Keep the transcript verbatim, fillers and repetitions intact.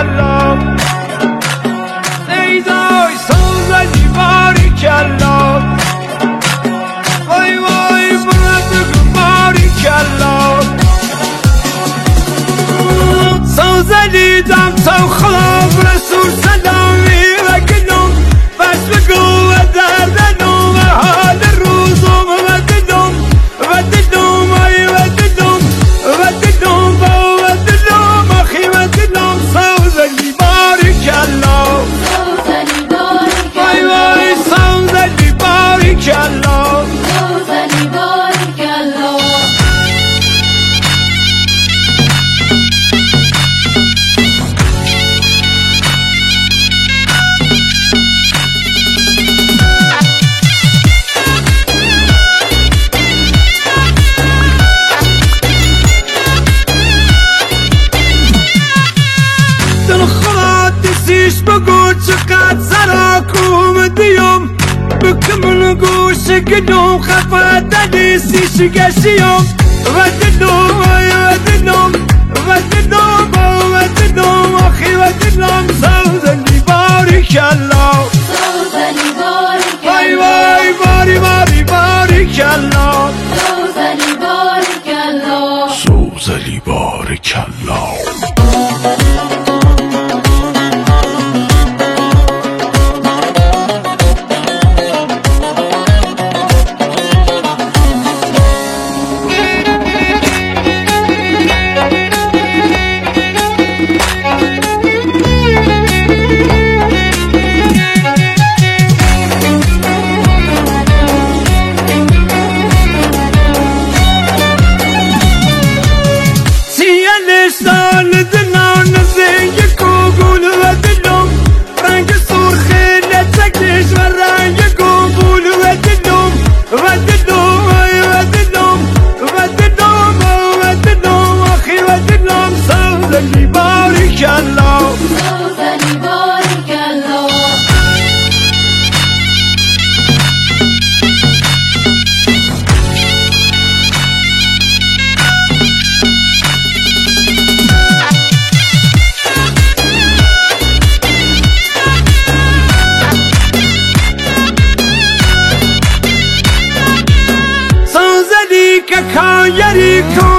کلا سیدای سوزلی باری کلا وای وای بردگو باری کلا سوزلی دم تو خدا رسول سلامی و گلوم بس بگو و دردنم و حال روزم و دلم و دلم ای و دلم و دلم و دلم آخی و دلم سوزلی باری کلا سوزلی باری کلا وای وای سوزلی باری کلا سوزلی باری کلا بگو چقدر سراکوم دیم بکمون گوش گلوم خفه دلی سیش گشیم و دلوم و دلوم و دلوم و دلوم آخی و دلوم سوزلی باری کلا سوزلی باری وای کلا وای باری باری باری کلا سوزلی باری کلا سوزلی باری کلا لسان دنان زنگ کوگول و دلم رنگ سرخ لچکش و رنگ کوگول و دلم و دلم و دلم و دلم و دلم آخی و دلم سوزلی باری کلا سوزلی باری کلا که کایری کن